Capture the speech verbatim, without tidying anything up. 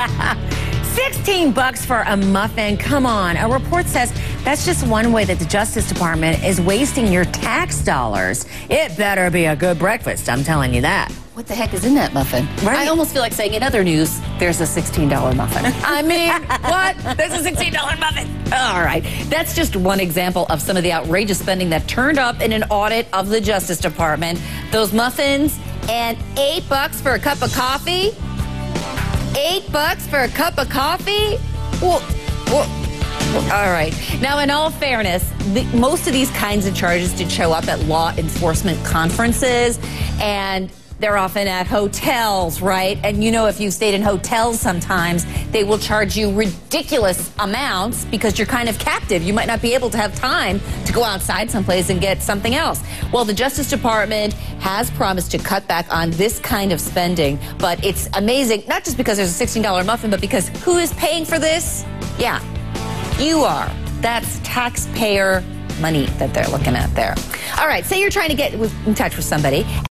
sixteen bucks for a muffin. Come on. A report says that's just one way that the Justice Department is wasting your tax dollars. It better be a good breakfast, I'm telling you that. What the heck is in that muffin? Right. I almost feel like saying in other news, there's a sixteen dollar muffin. I mean, what? There's a sixteen dollar muffin. All right. That's just one example of some of the outrageous spending that turned up in an audit of the Justice Department. Those muffins and eight bucks for a cup of coffee. Eight bucks for a cup of coffee? Well, well, well, all right. Now, in all fairness, the, most of these kinds of charges did show up at law enforcement conferences, and they're often at hotels, right? And you know, if you've stayed in hotels sometimes, they will charge you ridiculous amounts because you're kind of captive. You might not be able to have time to go outside someplace and get something else. Well, the Justice Department has promised to cut back on this kind of spending, but it's amazing, not just because there's a sixteen dollar muffin, but because who is paying for this? Yeah, you are. That's taxpayer money that they're looking at there. All right, say you're trying to get in touch with somebody.